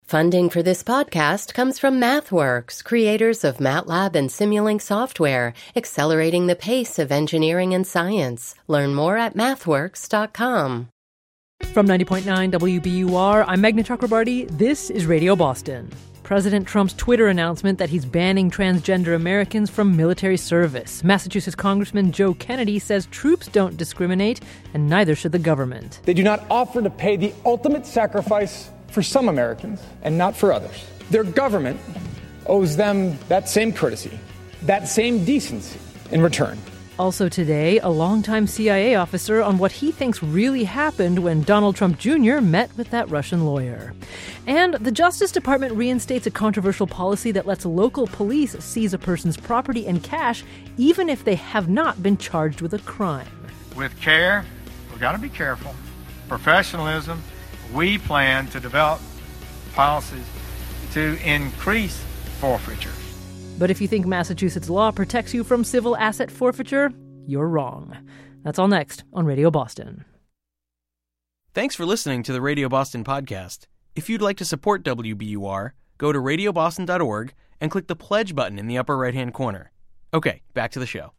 Funding for this podcast comes from MathWorks, creators of MATLAB and Simulink software, accelerating the pace of engineering and science. Learn more at mathworks.com. From 90.9 WBUR, I'm Meghna Chakrabarti. This is Radio Boston. President Trump's Twitter announcement that he's banning transgender Americans from military service. Massachusetts Congressman Joe Kennedy says troops don't discriminate, and neither should the government. They do not offer to pay the ultimate sacrifice for some Americans and not for others. Their government owes them that same courtesy, that same decency in return. Also today, a longtime CIA officer on what he thinks really happened when Donald Trump Jr. met with that Russian lawyer. And the Justice Department reinstates a controversial policy that lets local police seize a person's property and cash even if they have not been charged with a crime. With care, we've got to be careful. Professionalism, we plan to develop policies to increase forfeiture. But if you think Massachusetts law protects you from civil asset forfeiture, you're wrong. That's all next on Radio Boston. Thanks for listening to the Radio Boston podcast. If you'd like to support WBUR, go to radioboston.org and click the pledge button in the upper right-hand corner. Okay, back to the show.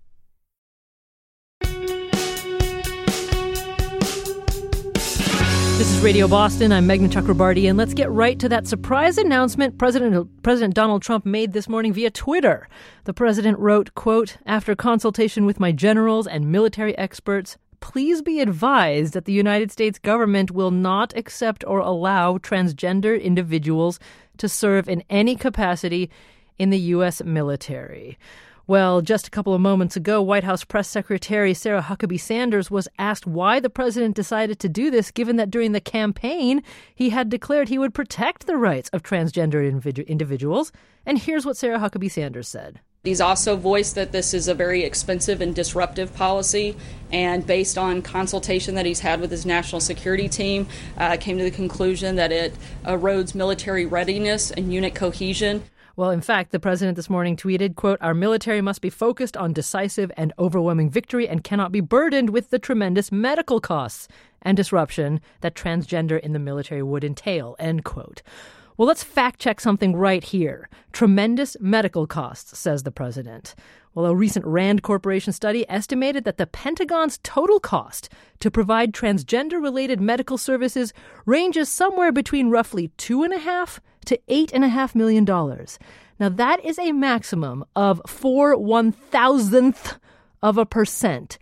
This is Radio Boston. I'm Meghna Chakrabarti, and let's get right to that surprise announcement President Donald Trump made this morning via Twitter. The president wrote, quote, "After consultation with my generals and military experts, please be advised that the United States government will not accept or allow transgender individuals to serve in any capacity in the U.S. military." Well, just a couple of moments ago, White House Press Secretary Sarah Huckabee Sanders was asked why the president decided to do this, given that during the campaign, he had declared he would protect the rights of transgender individuals. And here's what Sarah Huckabee Sanders said. He's also voiced that this is a very expensive and disruptive policy, and based on consultation that he's had with his national security team, came to the conclusion that it erodes military readiness and unit cohesion. Well, in fact, the president this morning tweeted, quote, "Our military must be focused on decisive and overwhelming victory and cannot be burdened with the tremendous medical costs and disruption that transgender in the military would entail," end quote. Well, let's fact check something right here. Tremendous medical costs, says the president. Well, a recent Rand Corporation study estimated that the Pentagon's total cost to provide transgender-related medical services ranges somewhere between roughly $2.5 to $8.5 million. Now, that is a maximum of 0.001%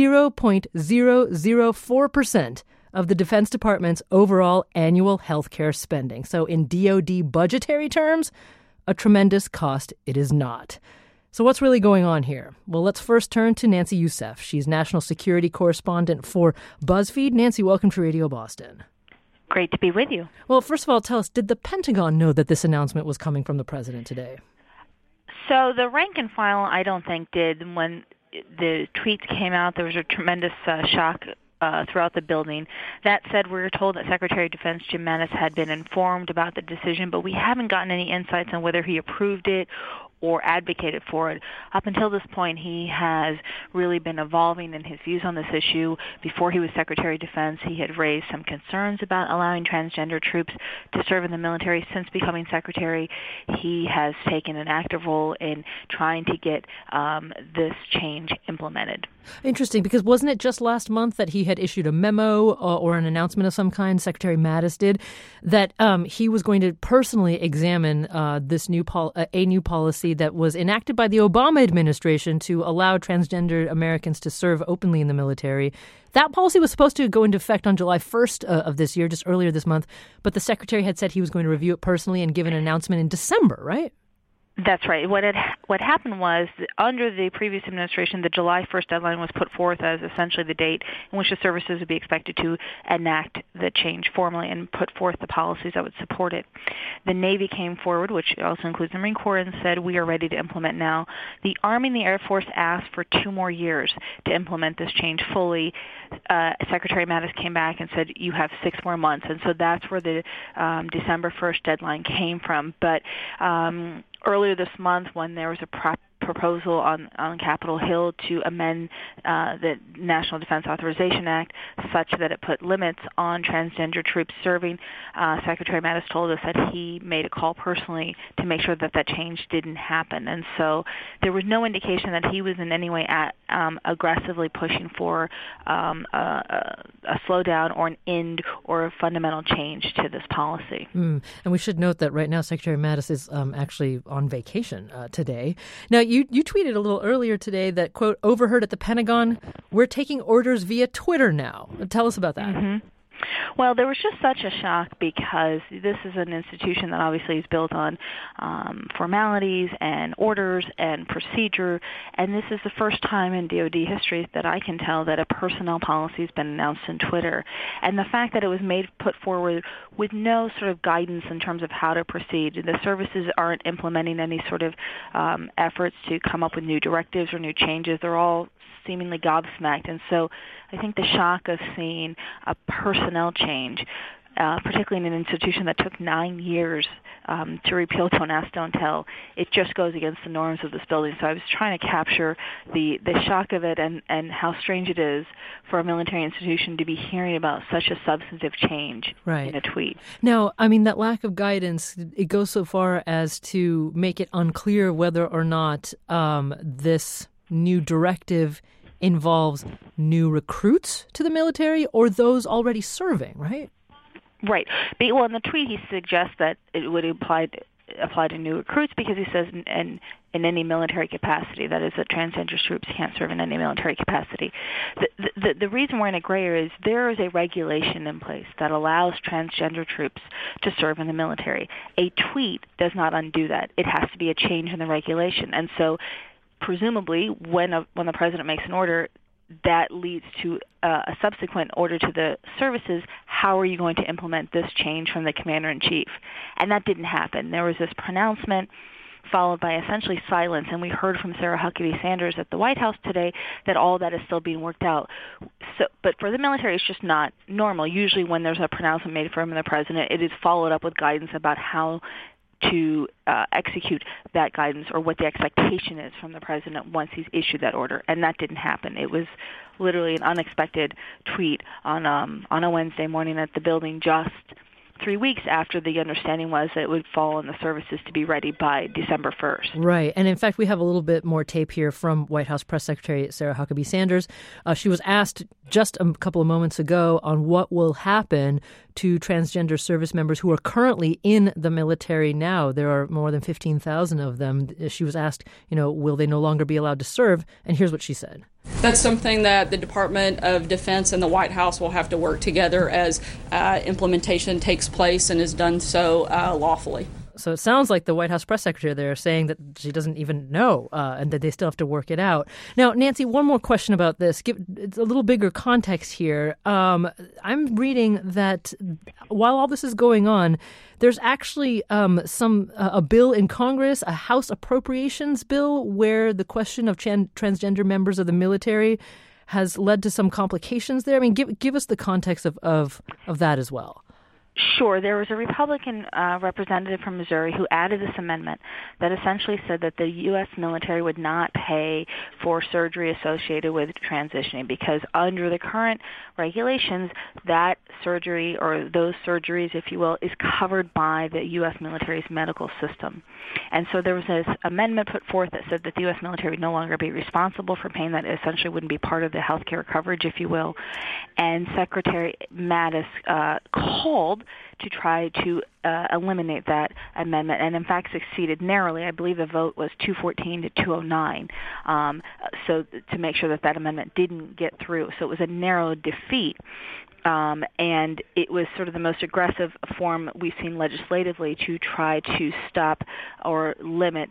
0.004% of the Defense Department's overall annual healthcare spending. So in DoD budgetary terms, a tremendous cost it is not. So what's really going on here? Well, let's first turn to Nancy Youssef. She's national security correspondent for BuzzFeed. Nancy, welcome to Radio Boston. Great to be with you. Well, first of all, tell us, did the Pentagon know that this announcement was coming from the president today? So the rank and file, I don't think, did. When the tweets came out, there was a tremendous shock throughout the building. That said, we were told that Secretary of Defense Jim Mattis had been informed about the decision, but we haven't gotten any insights on whether he approved it or advocated for it. Up until this point, he has really been evolving in his views on this issue. Before he was Secretary of Defense, he had raised some concerns about allowing transgender troops to serve in the military. Since becoming Secretary, he has taken an active role in trying to get this change implemented. Interesting, because wasn't it just last month that he had issued a memo or an announcement of some kind, Secretary Mattis did, that he was going to personally examine this new policy that was enacted by the Obama administration to allow transgender Americans to serve openly in the military. That policy was supposed to go into effect on July 1st of this year, just earlier this month, but the secretary had said he was going to review it personally and give an announcement in December, right? That's right. What happened was, under the previous administration, the July 1st deadline was put forth as essentially the date in which the services would be expected to enact the change formally and put forth the policies that would support it. The Navy came forward, which also includes the Marine Corps, and said, we are ready to implement now. The Army and the Air Force asked for 2 more years to implement this change fully. Secretary Mattis came back and said, you have 6 more months. And so that's where the December 1st deadline came from. But earlier this month, when there was a proposal on Capitol Hill to amend the National Defense Authorization Act such that it put limits on transgender troops serving. Secretary Mattis told us that he made a call personally to make sure that that change didn't happen. And so there was no indication that he was in any way aggressively pushing for a slowdown or an end or a fundamental change to this policy. And we should note that right now Secretary Mattis is actually on vacation today. Now, you tweeted a little earlier today that, quote, overheard at the Pentagon, we're taking orders via Twitter now. Tell us about that. Mm-hmm. Well, there was just such a shock because this is an institution that obviously is built on formalities and orders and procedure, and this is the first time in DoD history that I can tell that a personnel policy has been announced in Twitter. And the fact that it was put forward with no sort of guidance in terms of how to proceed. The services aren't implementing any sort of efforts to come up with new directives or new changes. They're all seemingly gobsmacked. And so I think the shock of seeing a personnel change, particularly in an institution that took 9 years to repeal Don't Ask, Don't Tell, it just goes against the norms of this building. So I was trying to capture the shock of it and how strange it is for a military institution to be hearing about such a substantive change in a tweet. Now, I mean, that lack of guidance, it goes so far as to make it unclear whether or not this new directive involves new recruits to the military or those already serving, right? Right. Well, in the tweet, he suggests that it would apply to new recruits because he says in any military capacity, that is, that transgender troops can't serve in any military capacity. The reason we're in a gray area is there is a regulation in place that allows transgender troops to serve in the military. A tweet does not undo that. It has to be a change in the regulation. And so presumably, when the president makes an order, that leads to a subsequent order to the services. How are you going to implement this change from the commander-in-chief? And that didn't happen. There was this pronouncement followed by essentially silence, and we heard from Sarah Huckabee Sanders at the White House today that all that is still being worked out. So, but for the military, it's just not normal. Usually when there's a pronouncement made from the president, it is followed up with guidance about how to execute that guidance or what the expectation is from the president once he's issued that order, and that didn't happen. It was literally an unexpected tweet on a Wednesday morning at the building just 3 weeks after the understanding was that it would fall on the services to be ready by December 1st. Right. And in fact, we have a little bit more tape here from White House Press Secretary Sarah Huckabee Sanders. She was asked just a couple of moments ago on what will happen to transgender service members who are currently in the military now. There are more than 15,000 of them. She was asked, will they no longer be allowed to serve? And here's what she said. That's something that the Department of Defense and the White House will have to work together as implementation takes place and is done so lawfully. So it sounds like the White House press secretary there is saying that she doesn't even know and that they still have to work it out. Now, Nancy, one more question about this. It's a little bigger context here. I'm reading that while all this is going on, there's actually a bill in Congress, a House Appropriations bill, where the question of transgender members of the military has led to some complications there. I mean, give us the context of that as well. Sure. There was a Republican representative from Missouri who added this amendment that essentially said that the U.S. military would not pay for surgery associated with transitioning because under the current regulations, that surgery or those surgeries, if you will, is covered by the U.S. military's medical system. And so there was this amendment put forth that said that the U.S. military would no longer be responsible for paying that. It essentially wouldn't be part of the health care coverage, if you will. And Secretary Mattis called to try to eliminate that amendment, and in fact succeeded narrowly. I believe the vote was 214 to 209, so to make sure that amendment didn't get through. So it was a narrow defeat. And it was sort of the most aggressive form we've seen legislatively to try to stop or limit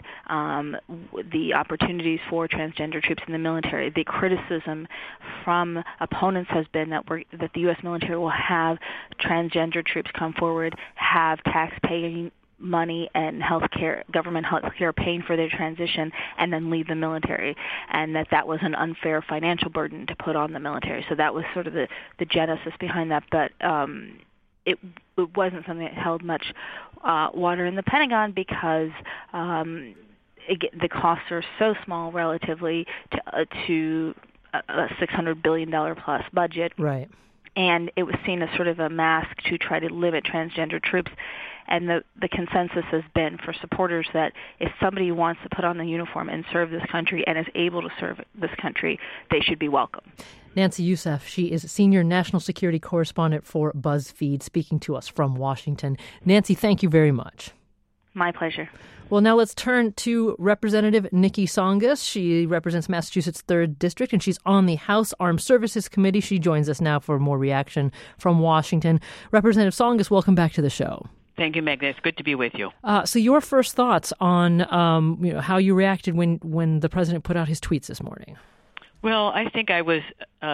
the opportunities for transgender troops in the military. The criticism from opponents has been that the U.S. military will have transgender troops come forward, have tax-paying money and government health care paying for their transition and then leave the military, and that was an unfair financial burden to put on the military. So that was sort of the genesis behind that, but it wasn't something that held much water in the Pentagon because the costs are so small relatively to a $600 billion plus budget. Right. And it was seen as sort of a mask to try to limit transgender troops. And the consensus has been for supporters that if somebody wants to put on the uniform and serve this country and is able to serve this country, they should be welcome. Nancy Youssef, she is senior national security correspondent for BuzzFeed, speaking to us from Washington. Nancy, thank you very much. My pleasure. Well, now let's turn to Representative Nikki Tsongas. She represents Massachusetts' 3rd District, and she's on the House Armed Services Committee. She joins us now for more reaction from Washington. Representative Tsongas, welcome back to the show. Thank you, Magna. It's good to be with you. So your first thoughts on how you reacted when the president put out his tweets this morning? Well, I think I was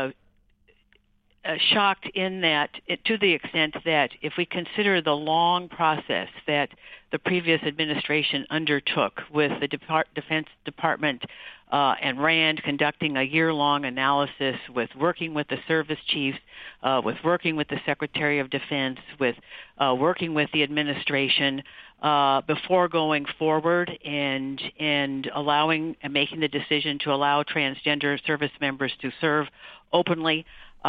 shocked in that, to the extent that if we consider the long process that the previous administration undertook with the Defense Department and RAND conducting a year-long analysis, with working with the service chiefs, with working with the Secretary of Defense, with working with the administration before going forward and allowing and making the decision to allow transgender service members to serve openly.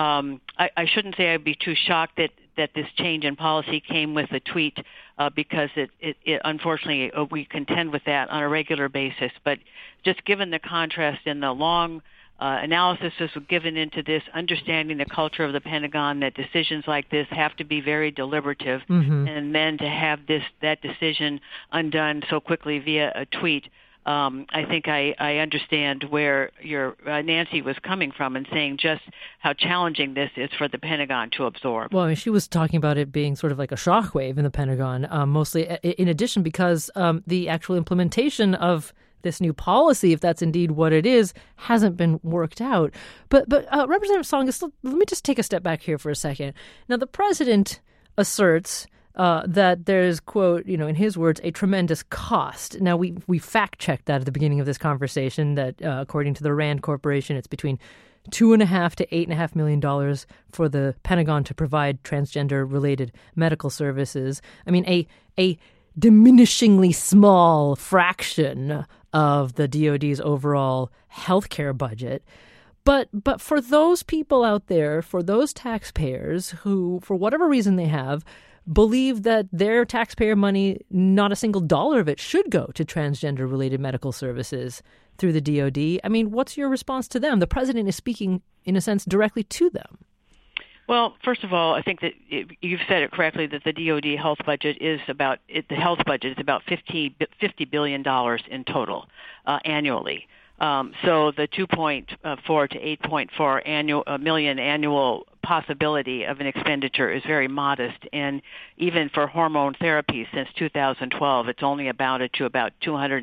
I shouldn't say I'd be too shocked that this change in policy came with a tweet because it unfortunately we contend with that on a regular basis. But just given the contrast and the long analysis was given into this, understanding the culture of the Pentagon, that decisions like this have to be very deliberative, and then to have that decision undone so quickly via a tweet. I think I understand where your Nancy was coming from and saying just how challenging this is for the Pentagon to absorb. Well, I mean, she was talking about it being sort of like a shockwave in the Pentagon, mostly in addition because the actual implementation of this new policy, if that's indeed what it is, hasn't been worked out. But Representative Tsongas, let me just take a step back here for a second. Now, the president asserts that there's, quote, in his words, a tremendous cost. Now, we fact-checked that at the beginning of this conversation, that according to the RAND Corporation, it's between $2.5 to $8.5 million for the Pentagon to provide transgender-related medical services. I mean, a diminishingly small fraction of the DoD's overall healthcare budget. But for those people out there, for those taxpayers who, for whatever reason they have, believe that their taxpayer money, not a single dollar of it, should go to transgender-related medical services through the DoD. I mean, what's your response to them? The president is speaking, in a sense, directly to them. Well, first of all, I think that you've said it correctly that the DoD health budget is about $50 billion in total annually. So the 2.4 to 8.4 million annual possibility of an expenditure is very modest, and even for hormone therapy since 2012, it's only amounted to about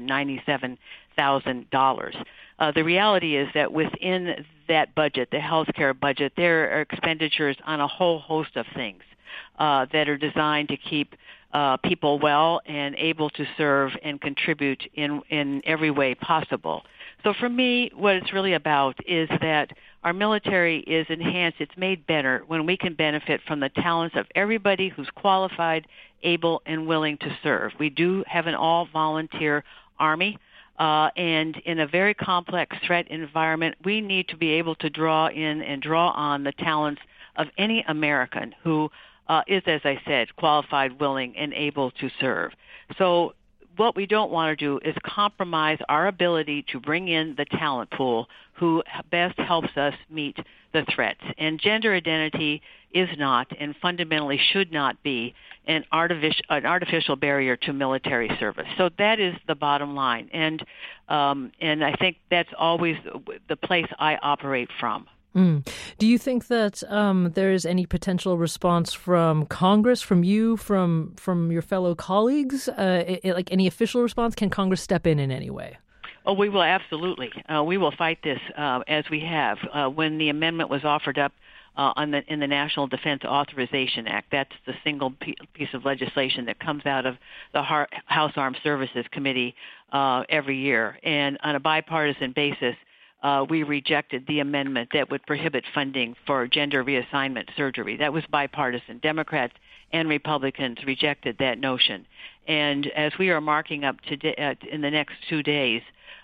$297,000. The reality is that within that budget, the healthcare budget, there are expenditures on a whole host of things that are designed to keep people well and able to serve and contribute in every way possible. So for me, what it's really about is that our military is enhanced, it's made better when we can benefit from the talents of everybody who's qualified, able, and willing to serve. We do have an all-volunteer Army, and in a very complex threat environment, we need to be able to draw in and draw on the talents of any American who is, as I said, qualified, willing, and able to serve. So what we don't want to do is compromise our ability to bring in the talent pool who best helps us meet the threats. And gender identity is not, and fundamentally should not be, an artificial barrier to military service. So that is the bottom line. And I think that's always the place I operate from. Do you think that there's any potential response from Congress, from you, from your fellow colleagues, like any official response? Can Congress step in any way? Oh, we will absolutely. We will fight this as we have. When the amendment was offered up in the National Defense Authorization Act, that's the single piece of legislation that comes out of the House Armed Services Committee every year, and on a bipartisan basis, we rejected the amendment that would prohibit funding for gender reassignment surgery. That was bipartisan. Democrats and Republicans rejected that notion. And as we are marking up today, in the next 2 days,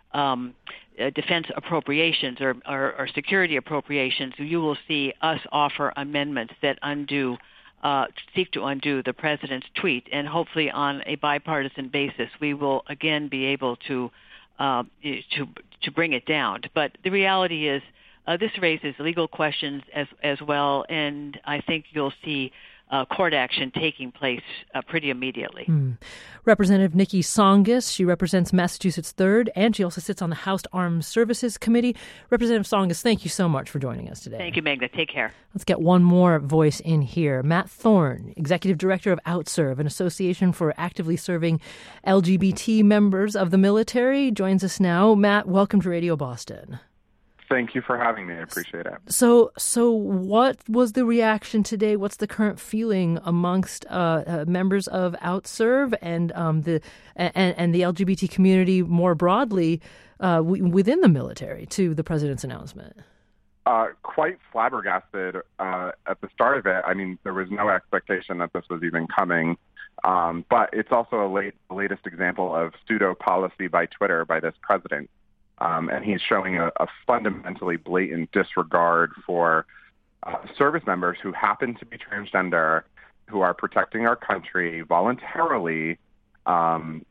defense appropriations or security appropriations, you will see us offer amendments that seek to undo the president's tweet, and hopefully on a bipartisan basis, we will again be able to bring it down. But the reality is, this raises legal questions as well, and I think you'll see court action taking place pretty immediately. Representative Nikki Tsongas, she represents Massachusetts 3rd, and she also sits on the House Armed Services Committee. Representative Tsongas, thank you so much for joining us today. Thank you, Magna. Take care. Let's get one more voice in here. Matt Thorne, Executive Director of OutServe, an association for actively serving LGBT members of the military, joins us now. Matt, welcome to Radio Boston. Thank you for having me. I appreciate it. So what was the reaction today? What's the current feeling amongst members of OutServe and the LGBT community more broadly within the military to the president's announcement? Quite flabbergasted at the start of it. I mean, there was no expectation that this was even coming. But it's also a latest example of pseudo policy by Twitter by this president. And he's showing a fundamentally blatant disregard for service members who happen to be transgender, who are protecting our country voluntarily, and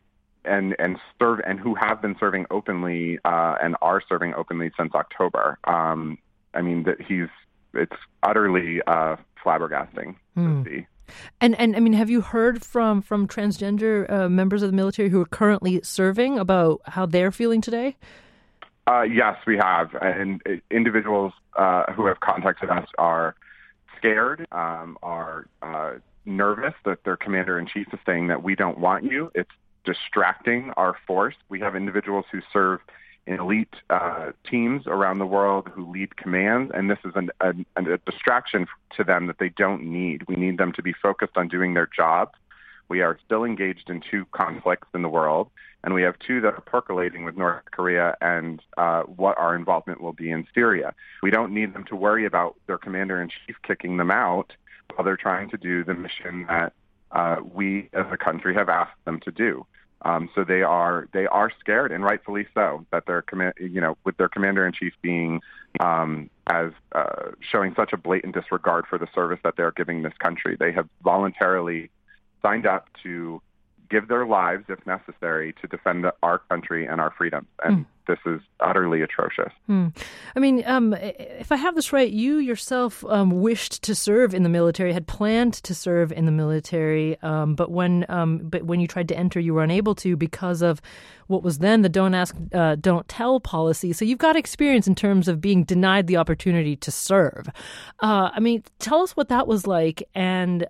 who have been serving openly and are serving openly since October. I mean, it's utterly flabbergasting to see. And I mean, have you heard from transgender members of the military who are currently serving about how they're feeling today? Yes, we have. And individuals who have contacted us are scared, are nervous that their commander-in-chief is saying that we don't want you. It's distracting our force. We have individuals who serve in elite teams around the world who lead commands, and this is a distraction to them that they don't need. We need them to be focused on doing their jobs. We are still engaged in 2 conflicts in the world, and we have 2 that are percolating with North Korea and what our involvement will be in Syria. We don't need them to worry about their commander-in-chief kicking them out while they're trying to do the mission that we as a country have asked them to do. So they are scared, and rightfully so, that their with their commander-in-chief being as showing such a blatant disregard for the service that they're giving this country. They have voluntarily signed up to give their lives, if necessary, to defend our country and our freedoms. And this is utterly atrocious. I mean, if I have this right, you yourself wished to serve in the military, had planned to serve in the military, but when you tried to enter, you were unable to because of what was then the Don't Ask, Don't Tell policy. So you've got experience in terms of being denied the opportunity to serve. I mean, tell us what that was like, and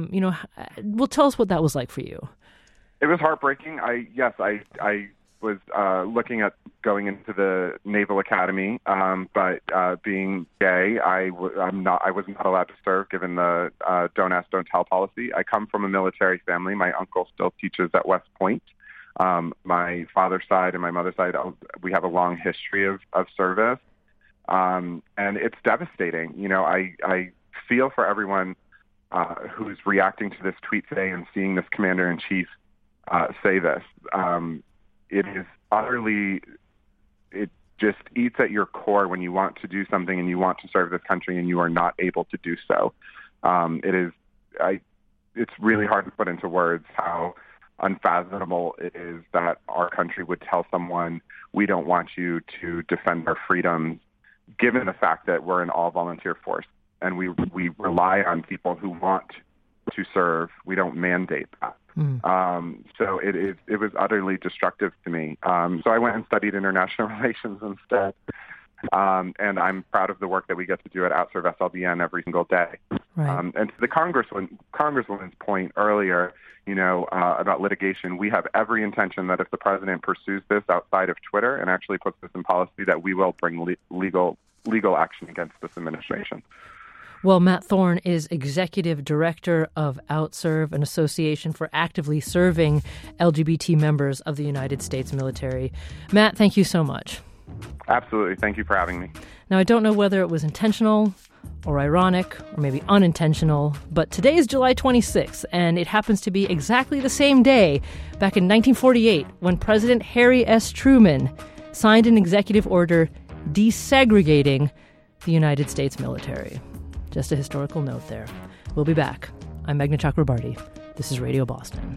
tell us what that was like for you. It was heartbreaking. I was looking at going into the Naval Academy, but being gay, I was not allowed to serve given the Don't Ask, Don't Tell policy. I come from a military family. My uncle still teaches at West Point. My father's side and my mother's side, we have a long history of service, and it's devastating. You know, I feel for everyone who's reacting to this tweet today and seeing this commander-in-chief say this. It is utterly, it just eats at your core when you want to do something and you want to serve this country and you are not able to do so. It's really hard to put into words how unfathomable it is that our country would tell someone, we don't want you to defend our freedoms, given the fact that we're an all-volunteer force and we rely on people who want to serve. We don't mandate that. So it was utterly destructive to me. So I went and studied international relations instead. And I'm proud of the work that we get to do at OutServe SLBN every single day. Right. And to the Congresswoman's point earlier, about litigation, we have every intention that if the president pursues this outside of Twitter and actually puts this in policy, that we will bring legal action against this administration. Well, Matt Thorne is Executive Director of OutServe, an association for actively serving LGBT members of the United States military. Matt, thank you so much. Absolutely. Thank you for having me. Now, I don't know whether it was intentional or ironic, or maybe unintentional, but today is July 26th, and it happens to be exactly the same day back in 1948 when President Harry S. Truman signed an executive order desegregating the United States military. Just a historical note there. We'll be back. I'm Meghna Chakrabarty. This is Radio Boston.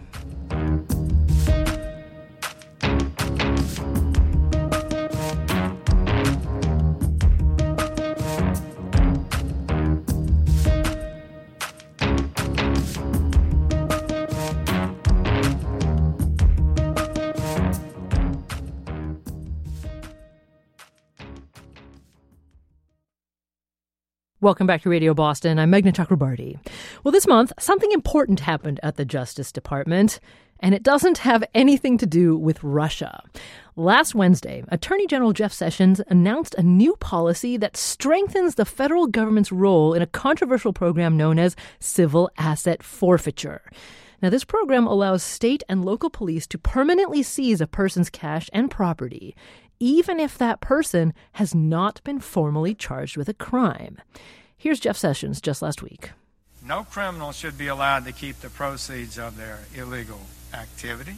Welcome back to Radio Boston. I'm Meghna Chakrabarty. Well, this month, something important happened at the Justice Department, and it doesn't have anything to do with Russia. Last Wednesday, Attorney General Jeff Sessions announced a new policy that strengthens the federal government's role in a controversial program known as civil asset forfeiture. Now, this program allows state and local police to permanently seize a person's cash and property, even if that person has not been formally charged with a crime. Here's Jeff Sessions just last week. No criminal should be allowed to keep the proceeds of their illegal activity.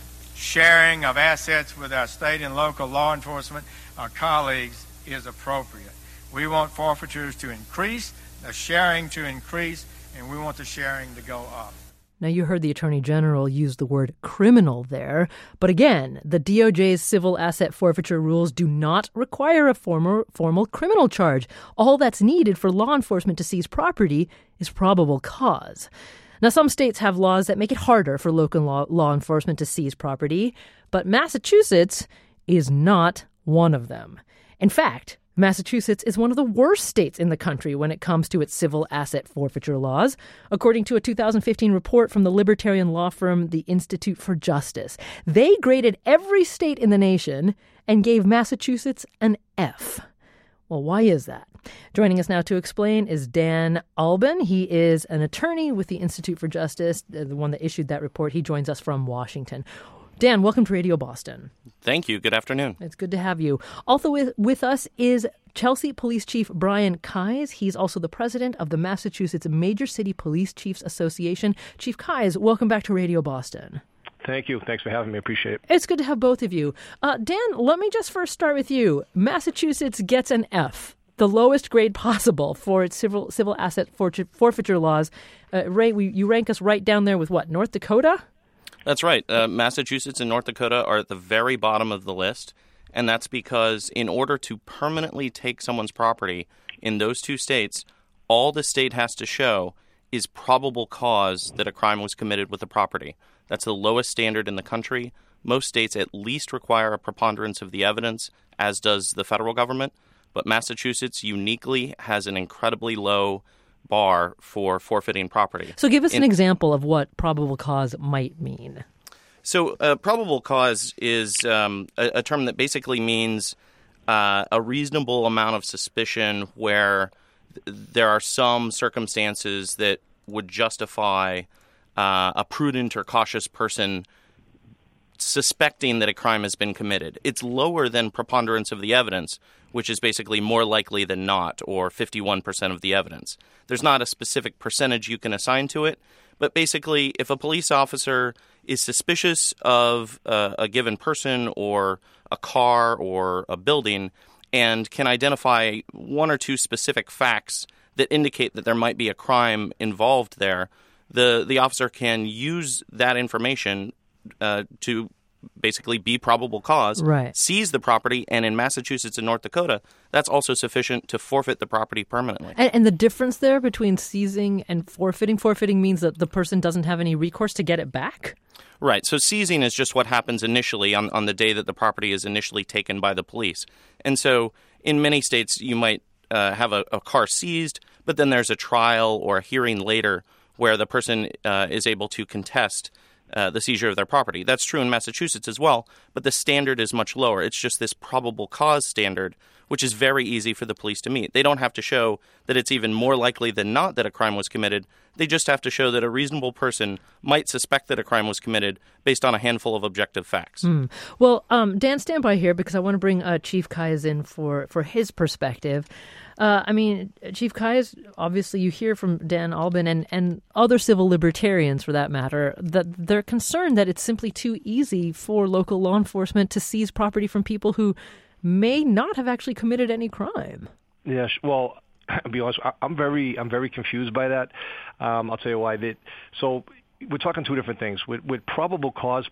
Sharing of assets with our state and local law enforcement, our colleagues, is appropriate. We want forfeitures to increase, the sharing to increase, and we want the sharing to go up. Now, you heard the Attorney General use the word criminal there. But again, the DOJ's civil asset forfeiture rules do not require a formal criminal charge. All that's needed for law enforcement to seize property is probable cause. Now, some states have laws that make it harder for local law enforcement to seize property, but Massachusetts is not one of them. In fact, Massachusetts is one of the worst states in the country when it comes to its civil asset forfeiture laws, according to a 2015 report from the libertarian law firm the Institute for Justice. They graded every state in the nation and gave Massachusetts an F. Well, why is that? Joining us now to explain is Dan Albin. He is an attorney with the Institute for Justice, the one that issued that report. He joins us from Washington. Dan, welcome to Radio Boston. Thank you. Good afternoon. It's good to have you. Also with us is Chelsea Police Chief Brian Keyes. He's also the president of the Massachusetts Major City Police Chiefs Association. Chief Keyes, welcome back to Radio Boston. Thank you. Thanks for having me. Appreciate it. It's good to have both of you. Dan, let me just first start with you. Massachusetts gets an F, the lowest grade possible for its civil asset forfeiture laws. You rank us right down there with what, North Dakota? That's right. Massachusetts and North Dakota are at the very bottom of the list, and that's because in order to permanently take someone's property in those two states, all the state has to show is probable cause that a crime was committed with the property. That's the lowest standard in the country. Most states at least require a preponderance of the evidence, as does the federal government, but Massachusetts uniquely has an incredibly low bar for forfeiting property. So give us an example of what probable cause might mean. So probable cause is a term that basically means a reasonable amount of suspicion where there are some circumstances that would justify a prudent or cautious person suspecting that a crime has been committed. It's lower than preponderance of the evidence, which is basically more likely than not, or 51% of the evidence. There's not a specific percentage you can assign to it, but basically if a police officer is suspicious of a given person or a car or a building and can identify one or two specific facts that indicate that there might be a crime involved there, the officer can use that information to basically be probable cause, right, seize the property, and in Massachusetts and North Dakota, that's also sufficient to forfeit the property permanently. And the difference there between seizing and forfeiting means that the person doesn't have any recourse to get it back? Right. So seizing is just what happens initially on the day that the property is initially taken by the police. And so in many states, you might have a car seized, but then there's a trial or a hearing later where the person is able to contest the seizure of their property. That's true in Massachusetts as well, but the standard is much lower. It's just this probable cause standard which is very easy for the police to meet. They don't have to show that it's even more likely than not that a crime was committed. They just have to show that a reasonable person might suspect that a crime was committed based on a handful of objective facts. Well, Dan, stand by here because I want to bring Chief Kise in for his perspective. Chief Kise, obviously you hear from Dan Albin and other civil libertarians, for that matter, that they're concerned that it's simply too easy for local law enforcement to seize property from people who may not have actually committed any crime. Yes, well, I'll be honest, I'm very confused by that. I'll tell you why. So we're talking two different things. With probable cause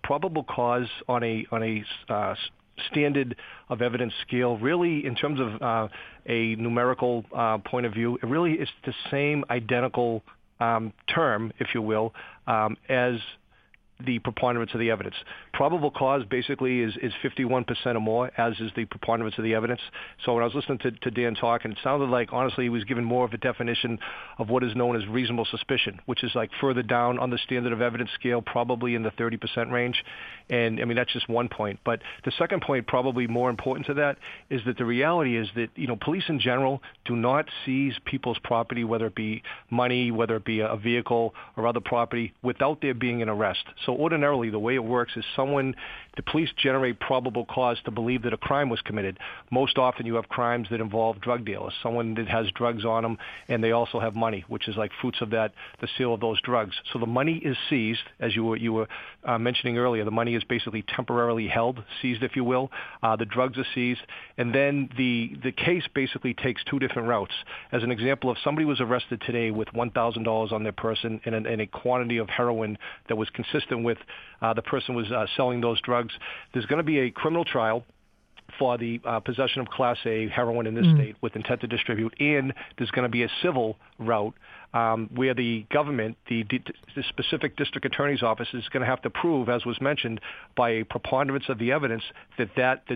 on a standard of evidence scale, really, in terms of a numerical point of view, it really is the same identical term, if you will, as the preponderance of the evidence. Probable cause basically is 51% or more, as is the preponderance of the evidence. So when I was listening to Dan talk, and it sounded like, honestly, he was giving more of a definition of what is known as reasonable suspicion, which is like further down on the standard of evidence scale, probably in the 30% range. And, I mean, that's just one point. But the second point, probably more important to that, is that the reality is that, police in general do not seize people's property, whether it be money, whether it be a vehicle or other property, without there being an arrest. So ordinarily, the way it works is the police generate probable cause to believe that a crime was committed. Most often you have crimes that involve drug dealers, someone that has drugs on them, and they also have money, which is like fruits of that, the sale of those drugs. So the money is seized, as you were mentioning earlier. The money is basically temporarily held, seized, if you will. The drugs are seized, and then the case basically takes two different routes. As an example, if somebody was arrested today with $1,000 on their person and a quantity of heroin that was consistent with the person was selling those drugs, there's going to be a criminal trial for the possession of Class A heroin in this state with intent to distribute, and there's going to be a civil route where the government, the specific district attorney's office, is going to have to prove, as was mentioned, by a preponderance of the evidence that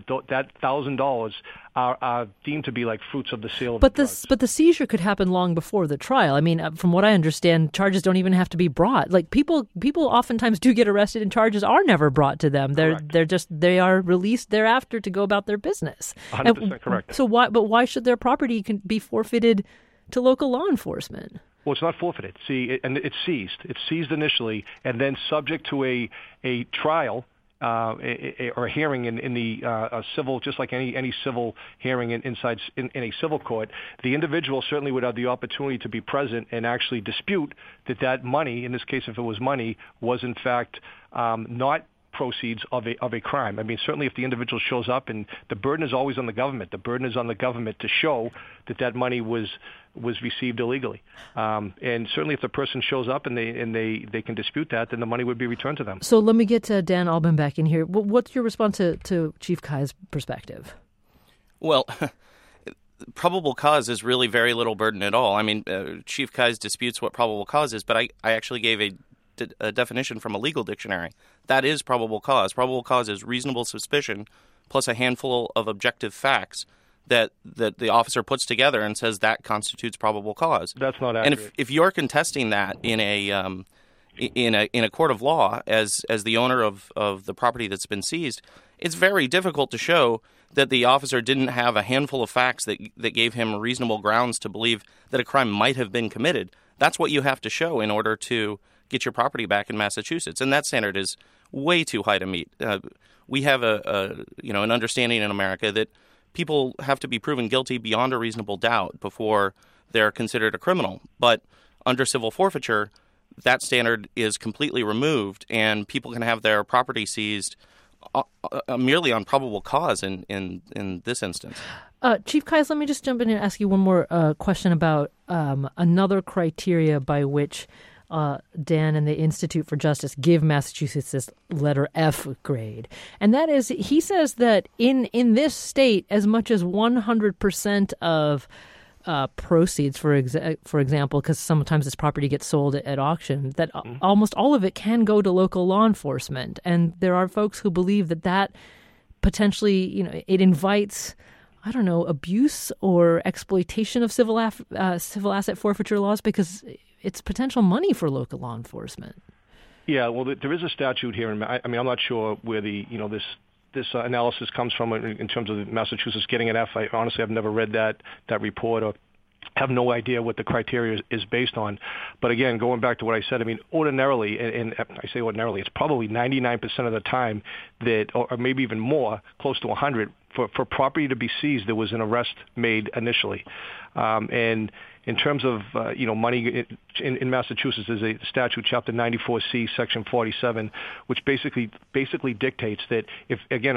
$1,000 are deemed to be like fruits of the sale of drugs. But the seizure could happen long before the trial. I mean, from what I understand, charges don't even have to be brought. Like people oftentimes do get arrested and charges are never brought to them. They are released thereafter to go about their business. 100% correct. So why should their property be forfeited to local law enforcement? Well, it's not forfeited. See, and it's seized. It's seized initially, and then subject to a trial or a hearing in the civil, just like any civil hearing in a civil court. The individual certainly would have the opportunity to be present and actually dispute that money, in this case, if it was money, was in fact not proceeds of a crime. I mean, certainly if the individual shows up, and the burden is always on the government. The burden is on the government to show that money was received illegally. And certainly if the person shows up and they can dispute that, then the money would be returned to them. So let me get Dan Albin back in here. What's your response to Chief Kise's perspective? Well, probable cause is really very little burden at all. I mean, Chief Kise disputes what probable cause is, but I actually gave a definition from a legal dictionary. That is probable cause. Probable cause is reasonable suspicion plus a handful of objective facts that the officer puts together and says that constitutes probable cause. That's not accurate. And if you're contesting that in a court of law as the owner of the property that's been seized, it's very difficult to show that the officer didn't have a handful of facts that gave him reasonable grounds to believe that a crime might have been committed. That's what you have to show in order to get your property back in Massachusetts, and that standard is way too high to meet. We have an understanding in America that people have to be proven guilty beyond a reasonable doubt before they're considered a criminal. But under civil forfeiture, that standard is completely removed, and people can have their property seized merely on probable cause in this instance. Chief Kise, let me just jump in and ask you one more question about another criteria by which Dan and the Institute for Justice give Massachusetts this letter F grade. And that is, he says that in this state, as much as 100% of proceeds, for example, because sometimes this property gets sold at auction, that almost all of it can go to local law enforcement. And there are folks who believe that potentially, it invites, abuse or exploitation of civil asset forfeiture laws because it's potential money for local law enforcement. Yeah, well, there is a statute here. I'm not sure where this analysis comes from in terms of Massachusetts getting an F. Honestly, I've never read that report or have no idea what the criteria is based on. But again, going back to what I said, I mean, ordinarily, and I say ordinarily, it's probably 99% of the time that, or maybe even more, close to 100, for property to be seized, there was an arrest made initially. And in terms of money in Massachusetts, there's a statute, Chapter 94C, Section 47, which basically dictates that if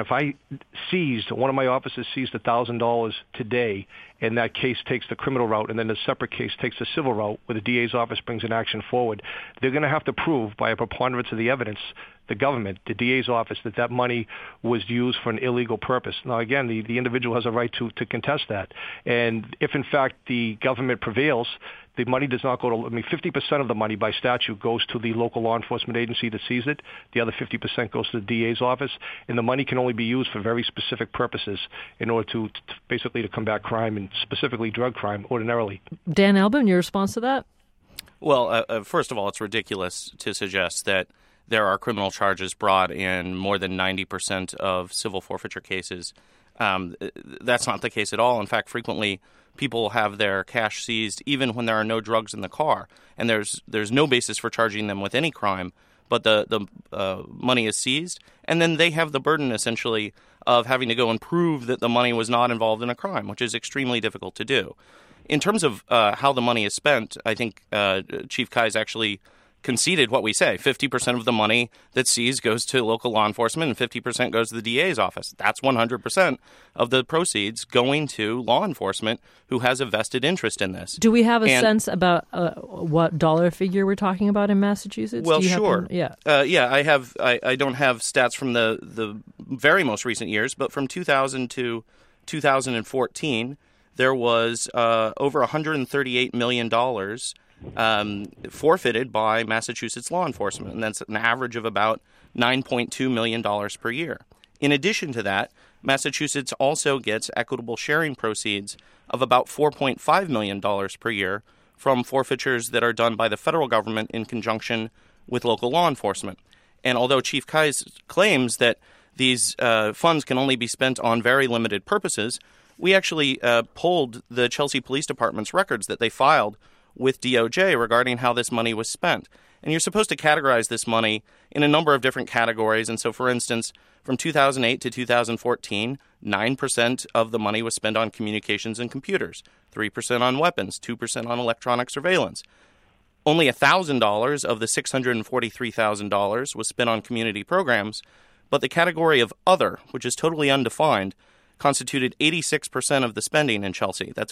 one of my officers seized $1,000 today, and that case takes the criminal route, and then the separate case takes the civil route, where the DA's office brings an action forward, they're going to have to prove by a preponderance of the evidence, the government, the DA's office, that money was used for an illegal purpose. Now, again, the individual has a right to contest that. And if, in fact, the government prevails, the money does not go to, 50% of the money by statute goes to the local law enforcement agency that sees it. The other 50% goes to the DA's office. And the money can only be used for very specific purposes in order to basically to combat crime, and specifically drug crime ordinarily. Dan Albin, your response to that? Well, first of all, it's ridiculous to suggest that there are criminal charges brought in more than 90% of civil forfeiture cases. That's not the case at all. In fact, frequently people have their cash seized even when there are no drugs in the car, and there's no basis for charging them with any crime, but the money is seized, and then they have the burden, essentially, of having to go and prove that the money was not involved in a crime, which is extremely difficult to do. In terms of how the money is spent, I think Chief Kise actually conceded what we say. 50% of the money that's seized goes to local law enforcement and 50% goes to the DA's office. That's 100% of the proceeds going to law enforcement who has a vested interest in this. Do we have a sense about what dollar figure we're talking about in Massachusetts? Well, sure. I don't have stats from the very most recent years, but from 2000 to 2014, there was over $138 million forfeited by Massachusetts law enforcement, and that's an average of about $9.2 million per year. In addition to that, Massachusetts also gets equitable sharing proceeds of about $4.5 million per year from forfeitures that are done by the federal government in conjunction with local law enforcement. And although Chief Kise claims that these funds can only be spent on very limited purposes, we actually pulled the Chelsea Police Department's records that they filed with DOJ regarding how this money was spent. And you're supposed to categorize this money in a number of different categories. And so, for instance, from 2008 to 2014, 9% of the money was spent on communications and computers, 3% on weapons, 2% on electronic surveillance. Only $1,000 of the $643,000 was spent on community programs, but the category of other, which is totally undefined, constituted 86% of the spending in Chelsea. That's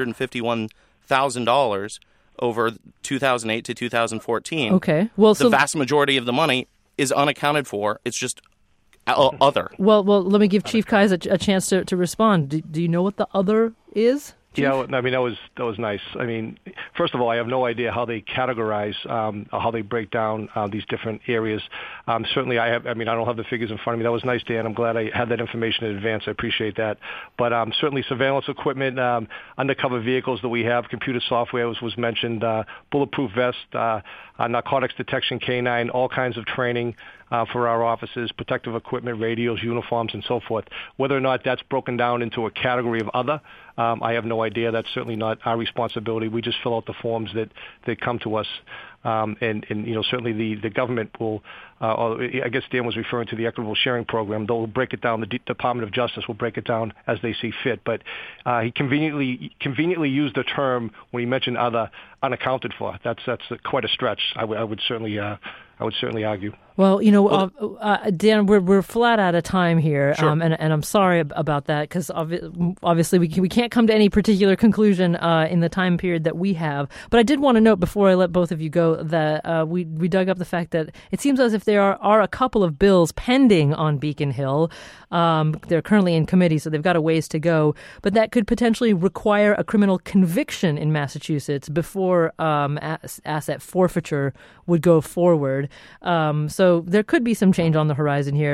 $551,000 over 2008 to 2014. Okay. Well, the vast majority of the money is unaccounted for. It's just other. Well, let me give Chief Kise a chance to respond. Do you know what the other is? Chief? Yeah, I mean, that was nice. I mean, first of all, I have no idea how they categorize, how they break down these different areas. Certainly, I don't have the figures in front of me. That was nice, Dan. I'm glad I had that information in advance. I appreciate that. But certainly, surveillance equipment, undercover vehicles that we have, computer software was mentioned, bulletproof vest, narcotics detection canine, all kinds of training for our officers, protective equipment, radios, uniforms, and so forth. Whether or not that's broken down into a category of other, I have no idea. That's certainly not our responsibility. We just fill out the forms that come to us. And certainly the government will, I guess Dan was referring to the equitable sharing program. They'll break it down. The Department of Justice will break it down as they see fit. But he conveniently used the term when he mentioned other unaccounted for. That's quite a stretch. I would certainly argue. Well, Dan, we're flat out of time here, sure. And I'm sorry about that because obviously we can't come to any particular conclusion in the time period that we have. But I did want to note before I let both of you go that we dug up the fact that it seems as if there are a couple of bills pending on Beacon Hill. They're currently in committee, so they've got a ways to go. But that could potentially require a criminal conviction in Massachusetts before asset forfeiture would go forward. So there could be some change on the horizon here.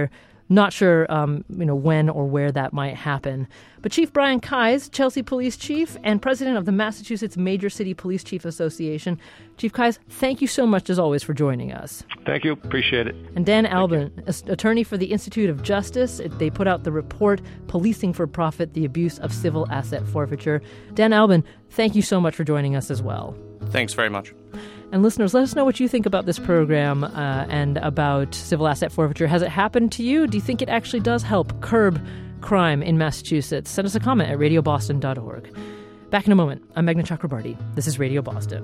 Not sure, when or where that might happen. But Chief Brian Keyes, Chelsea Police Chief and President of the Massachusetts Major City Police Chief Association. Chief Keyes, thank you so much, as always, for joining us. Thank you. Appreciate it. And Dan Albin, attorney for the Institute of Justice. They put out the report, Policing for Profit, the Abuse of Civil Asset Forfeiture. Dan Albin, thank you so much for joining us as well. Thanks very much. And listeners, let us know what you think about this program and about civil asset forfeiture. Has it happened to you? Do you think it actually does help curb crime in Massachusetts? Send us a comment at radioboston.org. Back in a moment. I'm Meghna Chakrabarti. This is Radio Boston.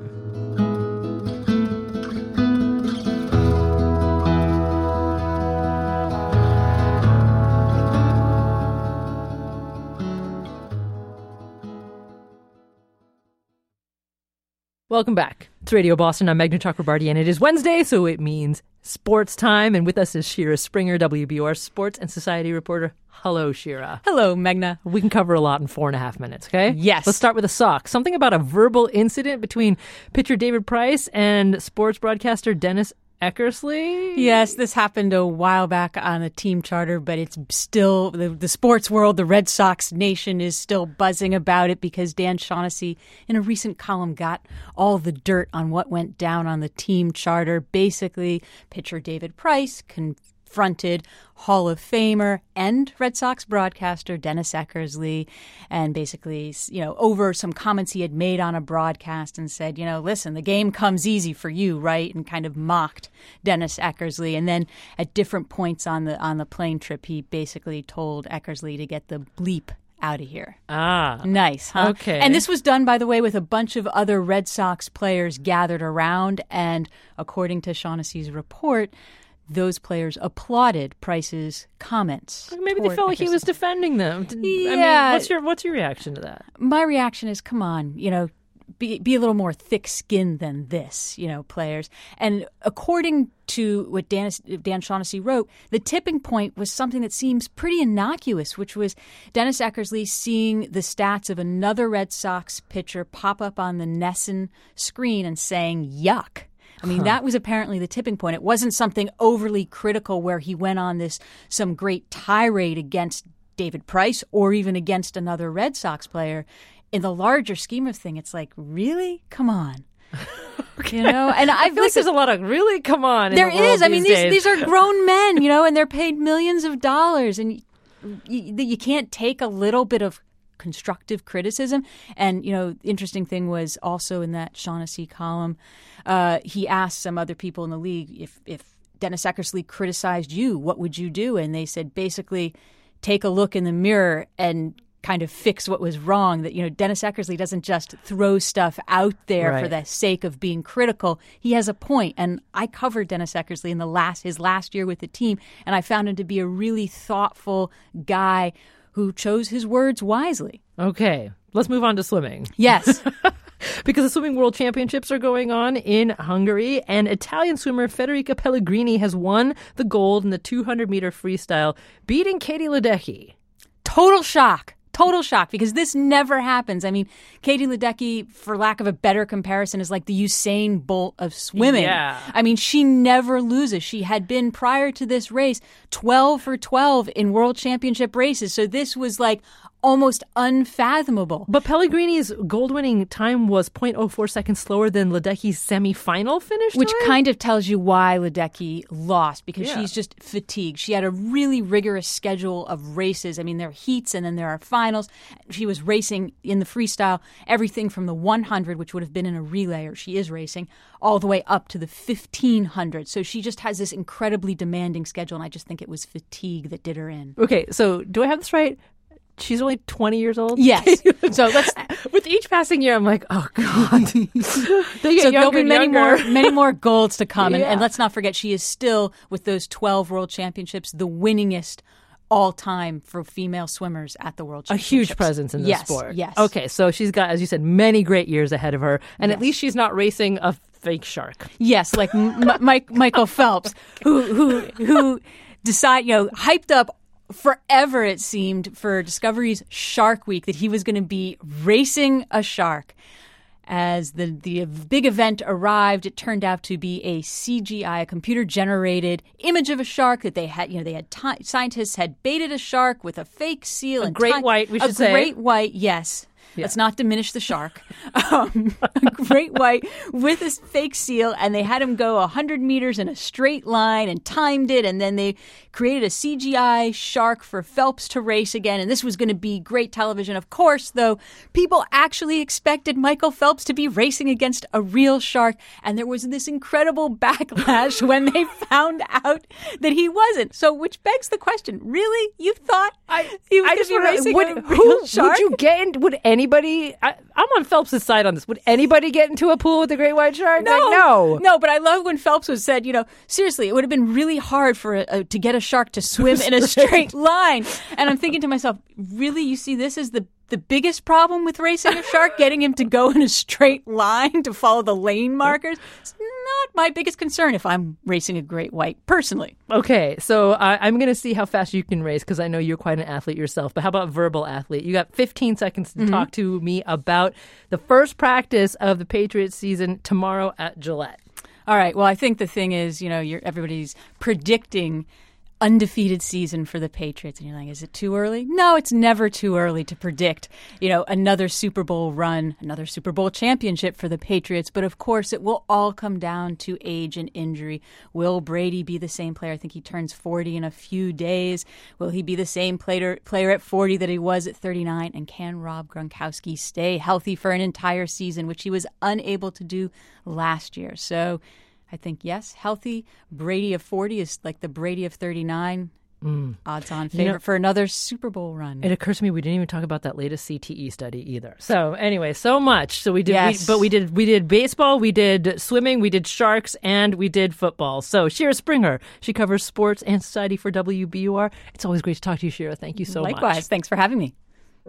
Welcome back. It's Radio Boston. I'm Meghna Chakrabarti, and it is Wednesday, so it means sports time. And with us is Shira Springer, WBUR sports and society reporter. Hello, Shira. Hello, Meghna. We can cover a lot in 4.5 minutes, okay? Yes. Let's start with a sock. Something about a verbal incident between pitcher David Price and sports broadcaster Dennis Eckersley? Yes, this happened a while back on a team charter, but it's still, the sports world, the Red Sox nation is still buzzing about it because Dan Shaughnessy, in a recent column, got all the dirt on what went down on the team charter. Basically, pitcher David Price confronted Hall of Famer and Red Sox broadcaster Dennis Eckersley, and basically, over some comments he had made on a broadcast and said, listen, the game comes easy for you, right? And kind of mocked Dennis Eckersley. And then at different points on the plane trip, he basically told Eckersley to get the bleep out of here. Ah. Nice, huh? Okay. And this was done, by the way, with a bunch of other Red Sox players gathered around. And according to Shaughnessy's report, those players applauded Price's comments. Maybe they felt like he was defending them. Yeah. I mean, what's your reaction to that? My reaction is, come on, be a little more thick-skinned than this, players. And according to what Dan Shaughnessy wrote, the tipping point was something that seems pretty innocuous, which was Dennis Eckersley seeing the stats of another Red Sox pitcher pop up on the NESN screen and saying, yuck. I mean, that was apparently the tipping point. It wasn't something overly critical where he went on some great tirade against David Price or even against another Red Sox player. In the larger scheme of things, it's like, really? Come on. Okay. And I feel like there's a lot of really come on. There is. I mean, these are grown men, and they're paid millions of dollars, and you can't take a little bit of constructive criticism. And, interesting thing was also in that Shaughnessy column, he asked some other people in the league, if Dennis Eckersley criticized you, what would you do? And they said, basically, take a look in the mirror and kind of fix what was wrong. That, Dennis Eckersley doesn't just throw stuff out there for the sake of being critical. He has a point. And I covered Dennis Eckersley in his last year with the team, and I found him to be a really thoughtful guy who chose his words wisely. Okay, let's move on to swimming. Yes. Because the Swimming World Championships are going on in Hungary, and Italian swimmer Federica Pellegrini has won the gold in the 200-meter freestyle, beating Katie Ledecky. Total shock, because this never happens. I mean, Katie Ledecky, for lack of a better comparison, is like the Usain Bolt of swimming. Yeah. I mean, she never loses. She had been, prior to this race, 12 for 12 in world championship races. So this was like almost unfathomable. But Pellegrini's gold-winning time was 0.04 seconds slower than Ledecky's semifinal finish Which time? kind of tells you why Ledecky lost, because she's just fatigued. She had a really rigorous schedule of races. I mean, there are heats and then there are finals. She was racing in the freestyle, everything from the 100, which would have been in a relay, or she is racing, all the way up to the 1500. So she just has this incredibly demanding schedule, and I just think it was fatigue that did her in. Okay, so do I have this right? She's only 20 years old? Yes. So let's. With each passing year, I'm like, oh, God. There'll be many more golds to come. And let's not forget, she is still, with those 12 world championships, the winningest all time for female swimmers at the World Championships. A huge presence in the sport. Yes. Okay, so she's got, as you said, many great years ahead of her. And at least she's not racing a fake shark. Yes, like Michael Phelps, who hyped up forever, it seemed, for Discovery's Shark Week that he was going to be racing a shark. As the big event arrived, it turned out to be a CGI, a computer-generated image of a shark that they had. Scientists had baited a shark with a fake seal, a great white. We should say a great white. Yes. Yeah. Let's not diminish the shark. A great white with this fake seal, and they had him go 100 meters in a straight line and timed it, and then they created a CGI shark for Phelps to race again, and this was going to be great television. Of course, though, people actually expected Michael Phelps to be racing against a real shark, and there was this incredible backlash when they found out that he wasn't. So, which begs the question, really? You thought he was going to be racing a real shark? Would you get in, would anybody, I'm on Phelps' side on this. Would anybody get into a pool with a great white shark? No. No, but I love when Phelps was said, seriously, it would have been really hard for to get a shark to swim in a straight line. And I'm thinking to myself, really, you see this as the biggest problem with racing a shark, getting him to go in a straight line to follow the lane markers? It's not my biggest concern if I'm racing a great white, personally. Okay, so I'm going to see how fast you can race because I know you're quite an athlete yourself. But how about verbal athlete? You got 15 seconds to talk to me about the first practice of the Patriots season tomorrow at Gillette. All right, well, I think the thing is, everybody's predicting undefeated season for the Patriots. And you're like, is it too early? No, it's never too early to predict, another Super Bowl run, another Super Bowl championship for the Patriots. But of course, it will all come down to age and injury. Will Brady be the same player? I think he turns 40 in a few days. Will he be the same player at 40 that he was at 39? And can Rob Gronkowski stay healthy for an entire season, which he was unable to do last year? So I think, yes, healthy. Brady of 40 is like the Brady of 39. Odds-on favorite for another Super Bowl run. It occurs to me we didn't even talk about that latest CTE study either. So anyway, so much. So we did, yes. we did baseball, we did swimming, we did sharks, and we did football. So Shira Springer, she covers sports and society for WBUR. It's always great to talk to you, Shira. Thank you so much. Likewise. Thanks for having me.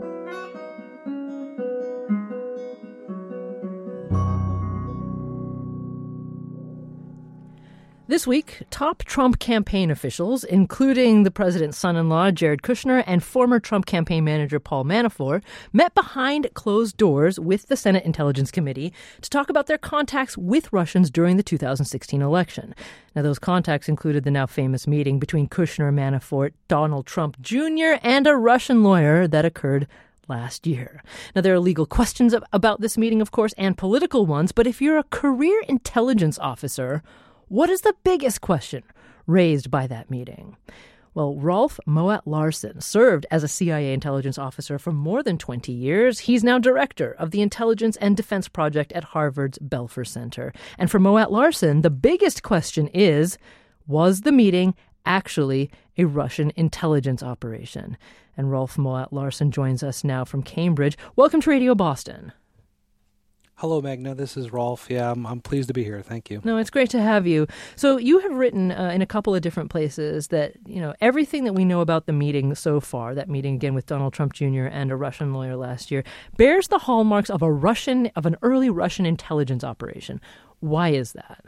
This week, top Trump campaign officials, including the president's son-in-law, Jared Kushner, and former Trump campaign manager Paul Manafort, met behind closed doors with the Senate Intelligence Committee to talk about their contacts with Russians during the 2016 election. Now, those contacts included the now famous meeting between Kushner, Manafort, Donald Trump Jr., and a Russian lawyer that occurred last year. Now, there are legal questions about this meeting, of course, and political ones, but if you're a career intelligence officer, what is the biggest question raised by that meeting? Well, Rolf Moat-Larsen served as a CIA intelligence officer for more than 20 years. He's now director of the Intelligence and Defense Project at Harvard's Belfer Center. And for Moat-Larsen, the biggest question is, was the meeting actually a Russian intelligence operation? And Rolf Moat-Larsen joins us now from Cambridge. Welcome to Radio Boston. Hello, Magna. This is Rolf. Yeah, I'm pleased to be here. Thank you. No, it's great to have you. So you have written in a couple of different places that, everything that we know about the meeting so far, that meeting again with Donald Trump Jr. and a Russian lawyer last year, bears the hallmarks of an early Russian intelligence operation. Why is that?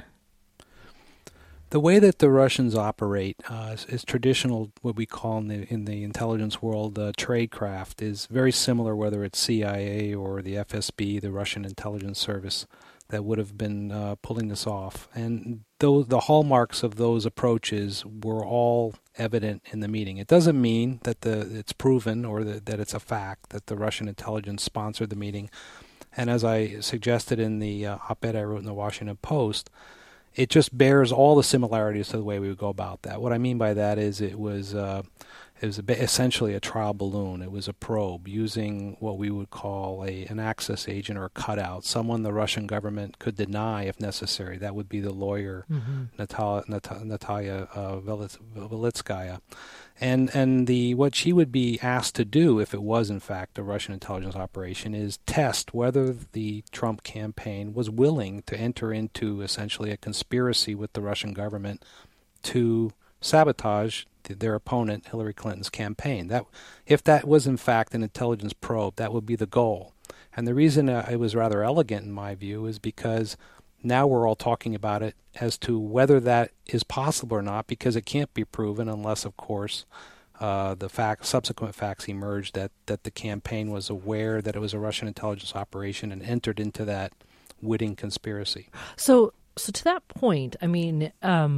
The way that the Russians operate is traditional, what we call in the intelligence world, tradecraft, is very similar whether it's CIA or the FSB, the Russian intelligence service, that would have been pulling this off. And the hallmarks of those approaches were all evident in the meeting. It doesn't mean that it's proven or that it's a fact that the Russian intelligence sponsored the meeting. And as I suggested in the op-ed I wrote in the Washington Post, it just bears all the similarities to the way we would go about that. What I mean by that is it was essentially a trial balloon. It was a probe using what we would call an access agent or a cutout, someone the Russian government could deny if necessary. That would be the lawyer, Natalia Velitskaya. And what she would be asked to do, if it was in fact a Russian intelligence operation, is test whether the Trump campaign was willing to enter into essentially a conspiracy with the Russian government to sabotage their opponent, Hillary Clinton's campaign. That, if that was in fact an intelligence probe, that would be the goal. And the reason it was rather elegant in my view is because now we're all talking about it as to whether that is possible or not, because it can't be proven unless, of course, subsequent facts emerged that the campaign was aware that it was a Russian intelligence operation and entered into that witting conspiracy. So to that point, I mean,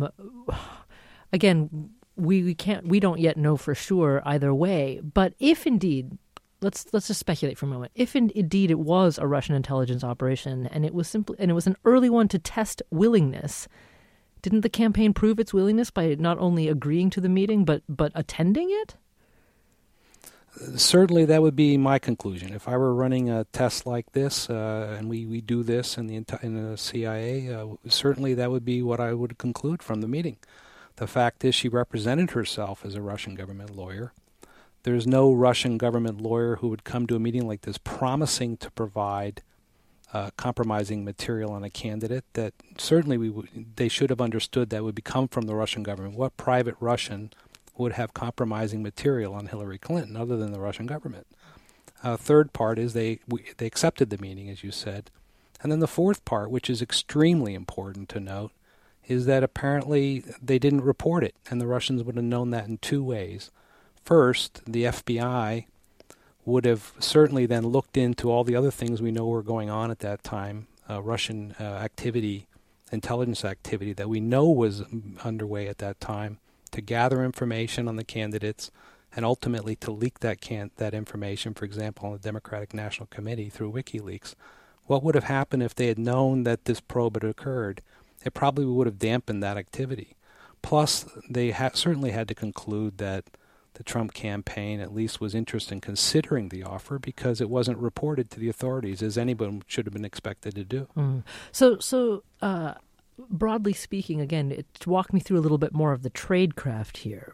again, we don't yet know for sure either way. But if indeed, let's just speculate for a moment. If indeed it was a Russian intelligence operation and it was an early one to test willingness, didn't the campaign prove its willingness by not only agreeing to the meeting but attending it? Certainly, that would be my conclusion. If I were running a test like this, and we do this in the CIA, certainly that would be what I would conclude from the meeting. The fact is, she represented herself as a Russian government lawyer. There's no Russian government lawyer who would come to a meeting like this promising to provide compromising material on a candidate. That certainly they should have understood that would come from the Russian government. What private Russian would have compromising material on Hillary Clinton other than the Russian government? Third part is they accepted the meeting, as you said. And then the fourth part, which is extremely important to note, is that apparently they didn't report it, and the Russians would have known that in two ways. First, the FBI would have certainly then looked into all the other things we know were going on at that time, Russian intelligence activity that we know was underway at that time, to gather information on the candidates and ultimately to leak that information, for example, on the Democratic National Committee through WikiLeaks. What would have happened if they had known that this probe had occurred? It probably would have dampened that activity. Plus, they certainly had to conclude that the Trump campaign at least was interested in considering the offer because it wasn't reported to the authorities, as anyone should have been expected to do. Mm. So broadly speaking, again, walk me through a little bit more of the tradecraft here.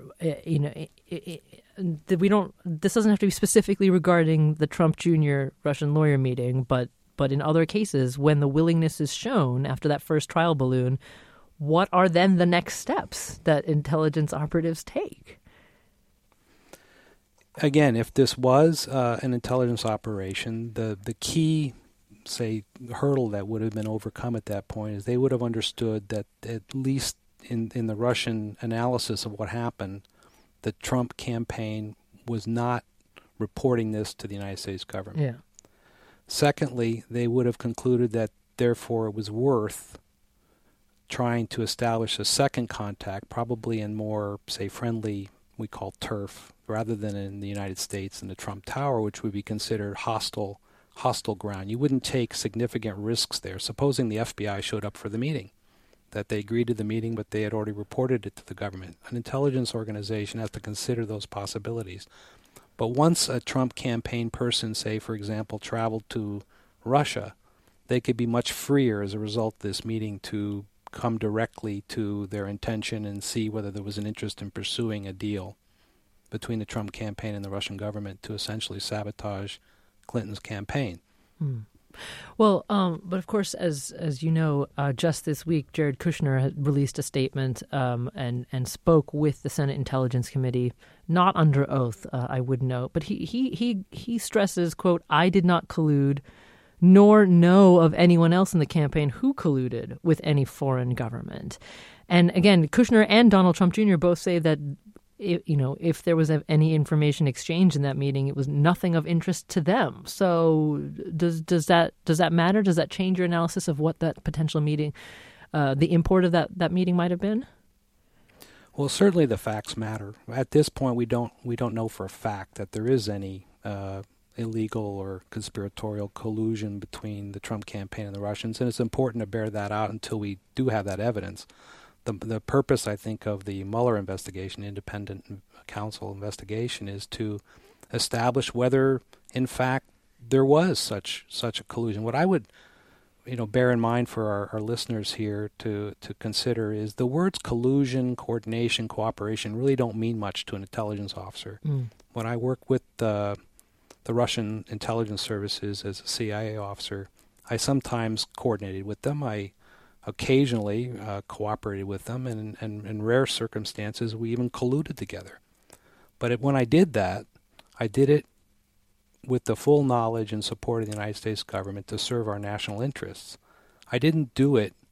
This doesn't have to be specifically regarding the Trump Jr. Russian lawyer meeting, but in other cases, when the willingness is shown after that first trial balloon, what are then the next steps that intelligence operatives take? Again, if this was an intelligence operation, the key, say, hurdle that would have been overcome at that point is they would have understood that at least in the Russian analysis of what happened, the Trump campaign was not reporting this to the United States government. Yeah. Secondly, they would have concluded that, therefore, it was worth trying to establish a second contact, probably in more, say, friendly, we call turf, rather than in the United States in the Trump Tower, which would be considered hostile ground. You wouldn't take significant risks there. Supposing the FBI showed up for the meeting, that they agreed to the meeting, but they had already reported it to the government. An intelligence organization has to consider those possibilities. But once a Trump campaign person, say, for example, traveled to Russia, they could be much freer as a result of this meeting to come directly to their intention and see whether there was an interest in pursuing a deal between the Trump campaign and the Russian government to essentially sabotage Clinton's campaign. Hmm. Well, but of course, as you know, just this week, Jared Kushner had released a statement and spoke with the Senate Intelligence Committee, not under oath, I would note, but he stresses, quote, "I did not collude, nor know of anyone else in the campaign who colluded with any foreign government." And again, Kushner and Donald Trump Jr. both say that if there was any information exchanged in that meeting, it was nothing of interest to them. So does that matter? Does that change your analysis of what that potential meeting, the import of that meeting might have been? Well, certainly the facts matter. At this point, we don't know for a fact that there is any illegal or conspiratorial collusion between the Trump campaign and the Russians, and it's important to bear that out until we do have that evidence. The purpose, I think, of the Mueller investigation, independent counsel investigation, is to establish whether, in fact, there was such a collusion. What I would, bear in mind for our listeners here to consider is the words collusion, coordination, cooperation really don't mean much to an intelligence officer. Mm. When I work with the Russian intelligence services as a CIA officer, I sometimes coordinated with them. I occasionally cooperated with them, and in rare circumstances we even colluded together. But when I did that, I did it with the full knowledge and support of the United States government to serve our national interests. I didn't do it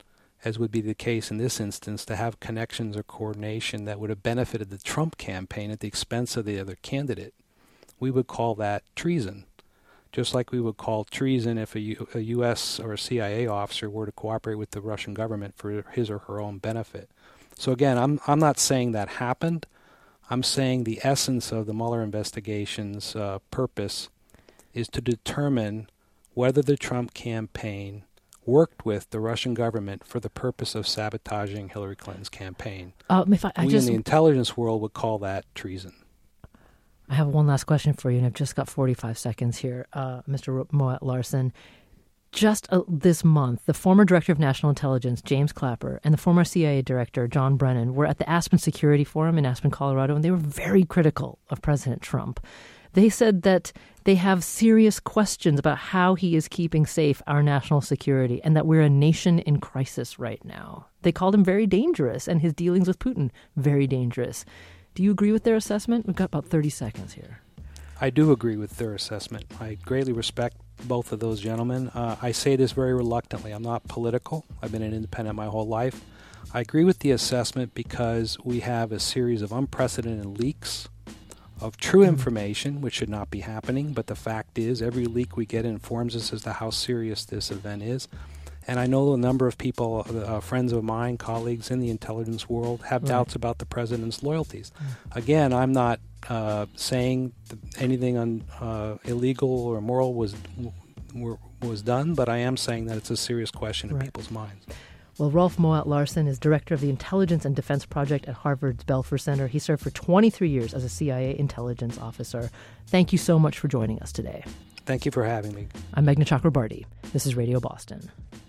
as would be the case in this instance, to have connections or coordination that would have benefited the Trump campaign at the expense of the other candidate, we would call that treason. Just like we would call treason if a U.S. or a CIA officer were to cooperate with the Russian government for his or her own benefit. So again, I'm not saying that happened. I'm saying the essence of the Mueller investigation's purpose is to determine whether the Trump campaign worked with the Russian government for the purpose of sabotaging Hillary Clinton's campaign. We in the intelligence world would call that treason. I have one last question for you, and I've just got 45 seconds here. Mr. Moat Larson, just this month, the former Director of National Intelligence, James Clapper, and the former CIA Director, John Brennan, were at the Aspen Security Forum in Aspen, Colorado, and they were very critical of President Trump. They said that they have serious questions about how he is keeping safe our national security and that we're a nation in crisis right now. They called him very dangerous and his dealings with Putin very dangerous. Do you agree with their assessment? We've got about 30 seconds here. I do agree with their assessment. I greatly respect both of those gentlemen. I say this very reluctantly. I'm not political. I've been an independent my whole life. I agree with the assessment because we have a series of unprecedented leaks of true information, which should not be happening, but the fact is every leak we get informs us as to how serious this event is. And I know a number of people, friends of mine, colleagues in the intelligence world, have doubts about the president's loyalties. Again, I'm not saying anything illegal or immoral was done, but I am saying that it's a serious question in people's minds. Well, Rolf Moat Larson is director of the Intelligence and Defense Project at Harvard's Belfer Center. He served for 23 years as a CIA intelligence officer. Thank you so much for joining us today. Thank you for having me. I'm Meghna Chakrabarty. This is Radio Boston.